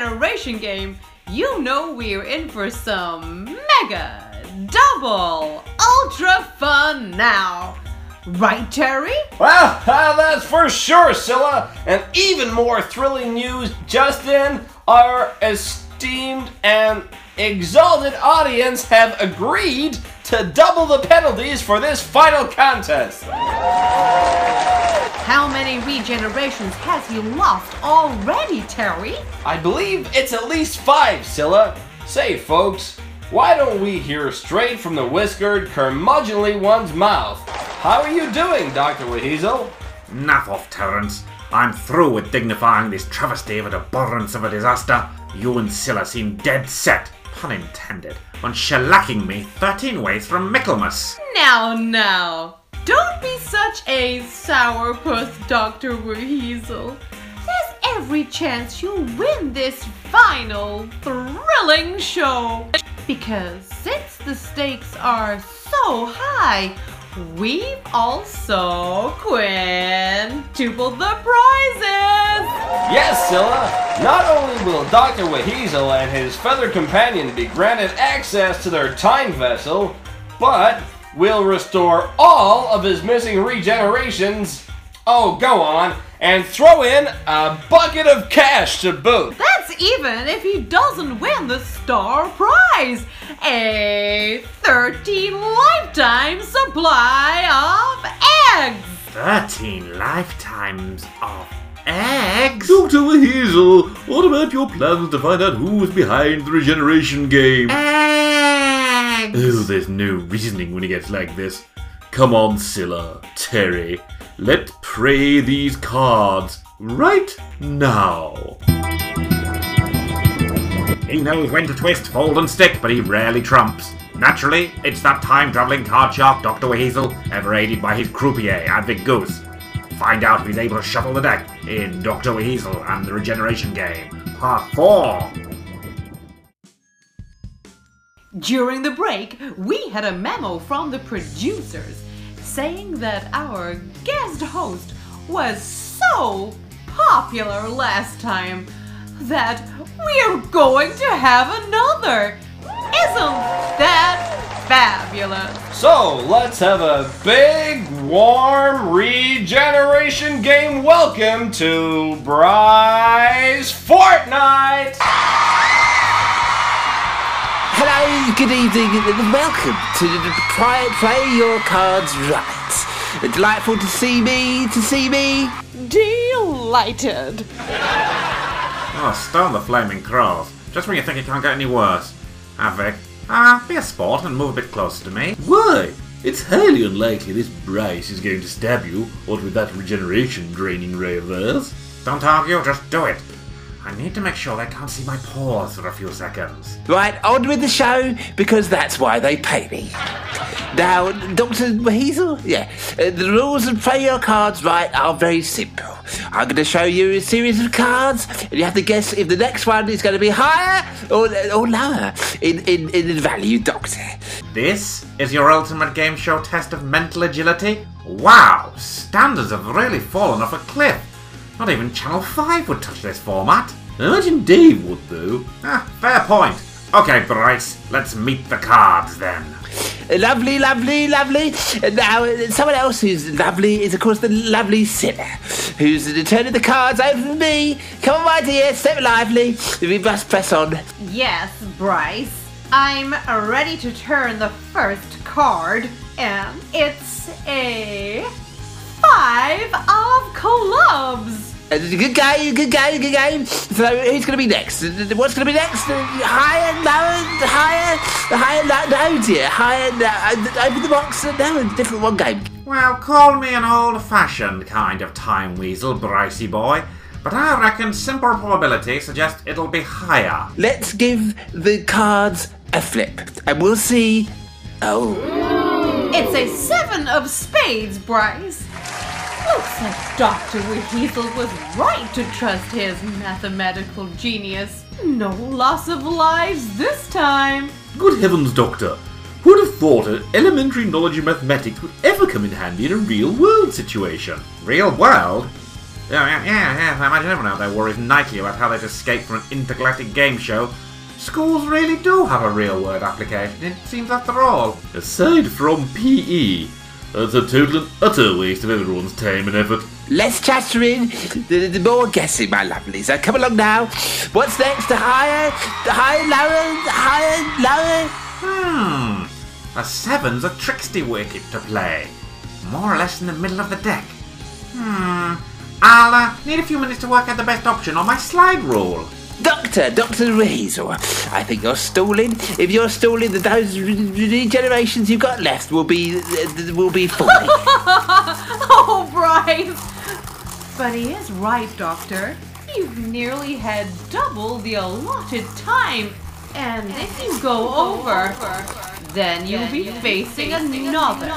regeneration game, you know we're in for some mega, double, ultra fun now. Right, Terry? Well, that's for sure, Scylla. And even more thrilling news just in, our esteemed and exalted audience have agreed to double the penalties for this final contest. How many regenerations has he lost already, Terry? I believe it's at least 5, Scylla. Say, folks, why don't we hear straight from the whiskered, curmudgeonly one's mouth? How are you doing, Dr. Weasel? Enough off, Terence. I'm through with dignifying this travesty of an abhorrence of a disaster. You and Scylla seem dead set, pun intended, on shellacking me 13 ways from Michaelmas. Now. Don't be such a sourpuss, Dr. Weasel. There's every chance you'll win this final, thrilling show. Because since the stakes are so high, we've also quintupled the prizes! Yes, Scylla! Not only will Dr. Weasel and his feathered companion be granted access to their time vessel, but we'll restore all of his missing regenerations. Oh, go on, and throw in a bucket of cash to boot. That's even if he doesn't win the star prize, a 13 lifetime supply of eggs. 13 lifetimes of eggs? Dr. Weasel, what about your plans to find out who's behind the regeneration game? Eggs! Oh, there's no reasoning when it gets like this. Come on, Scylla, Terry, let's play these cards right now. He knows when to twist, fold and stick, but he rarely trumps. Naturally, it's that time-travelling card shark Dr. Weasel, ever aided by his croupier, Advic Goose. Find out if he's able to shuffle the deck in Dr. Weasel and the Regeneration Game, Part 4. During the break, we had a memo from the producers saying that our guest host was so popular last time that we're going to have another. Isn't that fabulous? So, let's have a big, warm regeneration game welcome to Bryce Fortnite! Hello, good evening, and welcome to Play Your Cards Right. Delightful to see me. Delighted. Oh, stone the flaming crows. Just when you think it can't get any worse. Advic, be a sport and move a bit closer to me. Why? It's highly unlikely this Bryce is going to stab you, what with that regeneration draining ray of theirs. Don't argue, just do it. I need to make sure they can't see my paws for a few seconds. Right, on with the show, because that's why they pay me. Now, Dr. Weasel, the rules of Play Your Cards Right are very simple. I'm going to show you a series of cards, and you have to guess if the next one is going to be higher or lower in value, Doctor. This is your ultimate game show test of mental agility? Wow, standards have really fallen off a cliff. Not even Channel 5 would touch this format. I imagine Dave would, though. Fair point. Okay, Bryce, let's meet the cards then. Lovely. Now, someone else who's lovely is, of course, the lovely Scylla, who's turning the cards over to me. Come on, my dear, step lively. We must press on. Yes, Bryce. I'm ready to turn the first card, and it's a 5 of clubs. Good game. So who's going to be next? What's going to be next? Higher, no, dear. Open the box, no, different one game. Well, call me an old-fashioned kind of time weasel, Brycey boy, but I reckon simple probability suggests it'll be higher. Let's give the cards a flip, and we'll see. Oh. It's a 7 of spades, Bryce. Looks like Dr. Weasel was right to trust his mathematical genius. No loss of lives this time. Good heavens, Doctor. Who'd have thought an elementary knowledge of mathematics would ever come in handy in a real-world situation? Real world? Yeah, I imagine everyone out there worries nightly about how they've escaped from an intergalactic game show. Schools really do have a real-world application, it seems, after all. Aside from PE, that's a total and utter waste of everyone's time and effort. Less chattering, the more guessing, my lovelies. Come along now. What's next? Higher, lower. A 7's a tricksty wicket to play. More or less in the middle of the deck. I'll need a few minutes to work out the best option on my slide rule. Dr. Weasel, I think you're stalling. If you're stalling, those regenerations you've got left will be falling. Oh, Bryce! But he is right, Doctor. You've nearly had double the allotted time. And if you go over, then you'll be facing another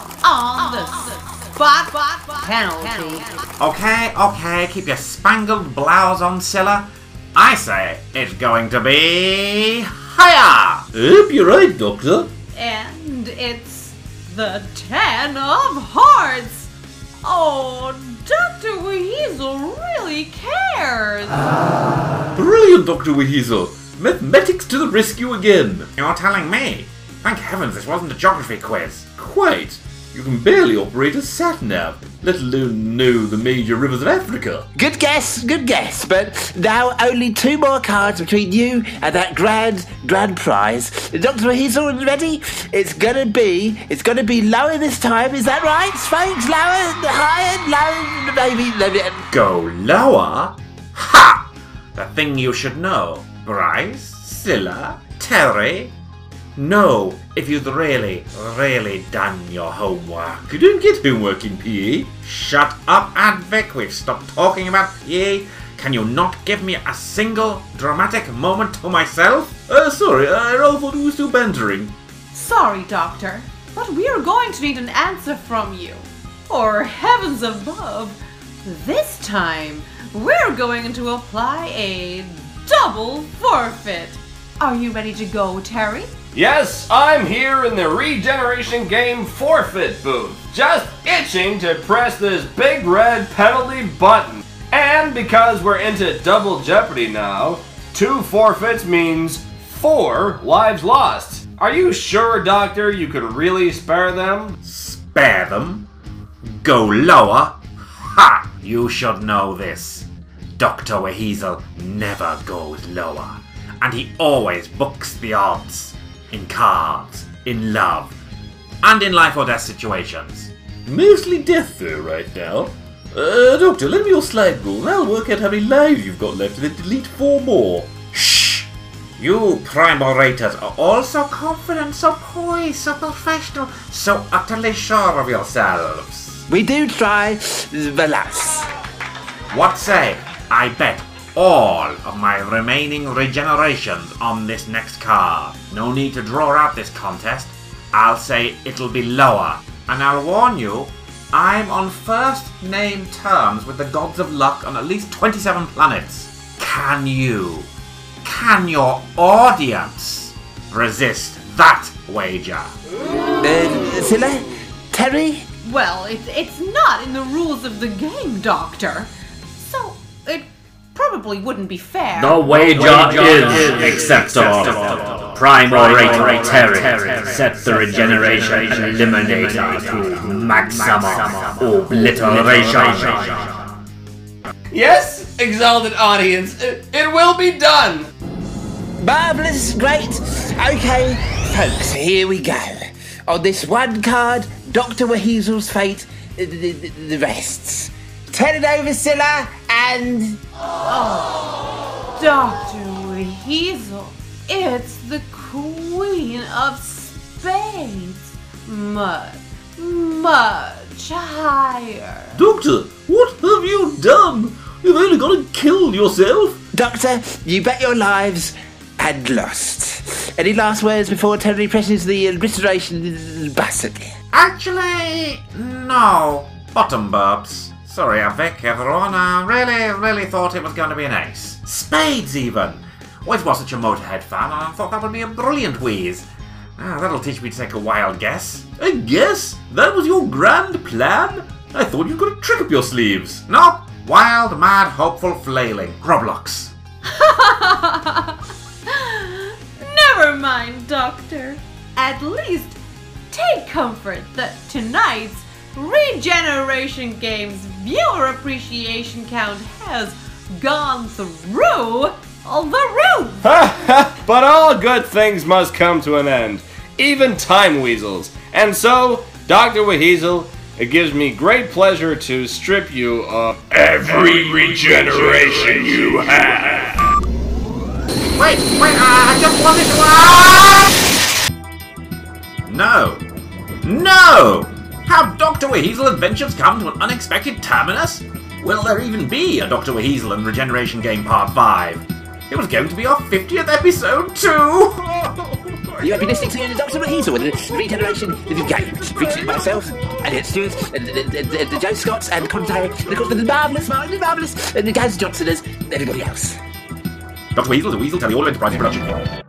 on the spot penalty. Okay, keep your spangled blouse on, Scylla. I say it's going to be higher! Yep, you're right, Doctor. And it's the 10 of hearts. Oh, Dr. Weasel really cares. Brilliant, Dr. Weasel. Mathematics to the rescue again. You're telling me? Thank heavens this wasn't a geography quiz. Quite. You can barely operate a sat-nav, let alone know the major rivers of Africa. Good guess. But now only 2 more cards between you and that grand prize. Dr. Weasel, ready? It's gonna be lower this time. Is that right, folks? Lower, higher, maybe. Go lower? Ha! The thing you should know. Bryce, Scylla, Terry. No, if you'd really done your homework. You don't get homework in PE. Shut up, Advic. We've stopped talking about PE. Can you not give me a single dramatic moment to myself? Sorry, I rather thought we were still bantering. Sorry, Doctor, but we are going to need an answer from you. Or heavens above, this time we're going to apply a double forfeit. Are you ready to go, Terry? Yes, I'm here in the Regeneration Game forfeit booth, just itching to press this big red penalty button. And because we're into double jeopardy now, 2 forfeits means 4 lives lost. Are you sure, Doctor, you could really spare them? Spare them? Go lower? Ha! You should know this. Dr. Weasel never goes lower, and he always books the odds. In cards, in love, and in life or death situations. Mostly death, though, right now. Doctor, lend me your slide rule and I'll work out how many lives you've got left and then delete 4 more. Shh! You prime orators are all so confident, so poised, so professional, so utterly sure of yourselves. We do try, alas. What say? I bet all of my remaining regenerations on this next card. No need to draw out this contest. I'll say it'll be lower. And I'll warn you, I'm on first name terms with the gods of luck on at least 27 planets. Can your audience resist that wager? Scylla? Terry? Well, it's not in the rules of the game, Doctor. So it probably wouldn't be fair. The wager is acceptable. Prime Orator Terry, set the regeneration eliminator to maximum obliteration. Yes, exalted audience, it will be done. Marvellous, great. Okay, folks, here we go. On this one card, Dr. Weasel's fate, the rests. Turn it over, Scylla, and... Dr. Weasel, it's the Queen of Spades. Much higher. Doctor, what have you done? You've only got to kill yourself. Doctor, you bet your lives and lost. Any last words before Terry presses the restoration button? Actually, no. Bottom burps. Sorry, Vic, everyone. I really thought it was going to be an ace. Spades, even. Always was such a Motorhead fan, and I thought that would be a brilliant wheeze. That'll teach me to take a wild guess. A guess? That was your grand plan? I thought you'd got a trick up your sleeves. Nope, Wild, mad, hopeful, flailing. Groblox. Never mind, Doctor. At least take comfort that tonight's Regeneration Games viewer appreciation count has gone through the roof! But all good things must come to an end, even time weasels. And so, Dr. Weasel, it gives me great pleasure to strip you of every regeneration you have. Wait, I just wanted to... No! Have Dr. Weasel adventures come to an unexpected terminus? Will there even be a Dr. Weasel and Regeneration Game Part 5? It was going to be our 50th episode too! You have been listening to Dr. Weasel with the Regeneration Game, featuring myself, Elliot Stewart, and Joe Scott, and commentary, and of course the marvellous, and Gaz Johnson as everybody else. Dr. Weasel is a Weasel Tele All Enterprises production.